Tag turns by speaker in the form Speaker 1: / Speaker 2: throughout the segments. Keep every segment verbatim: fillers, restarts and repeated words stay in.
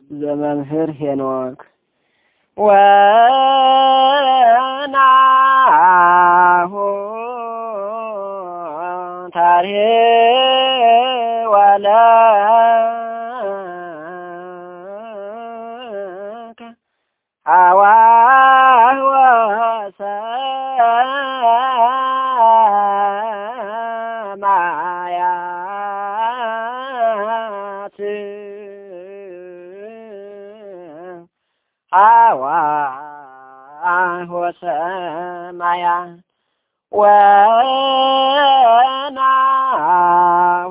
Speaker 1: ዘመምህር ሄኖክ ወናሁ ታሪክ ወለከ አዋህ ወሰማያት አዋህ ወሰማያት ወናሁ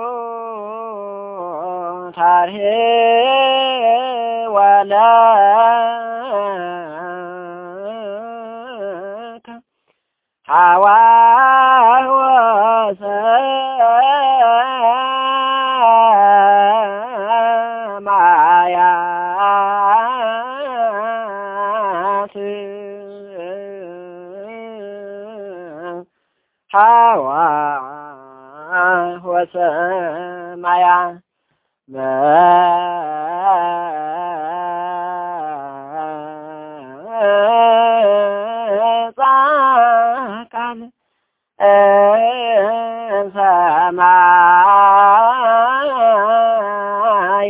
Speaker 1: ታሪክ ወለከ አዋህ ወሰማያት አዋህ ወሰማያት ጻቃን ሰማይ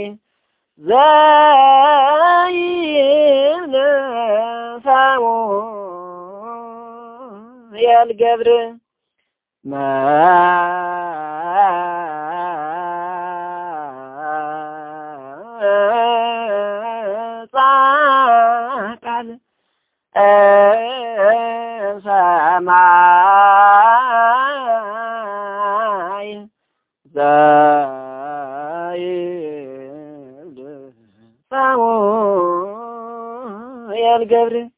Speaker 1: ዘይልሰሙ የልገብር መጻቃን ሰማይ ዘይልሰሙ የልገብር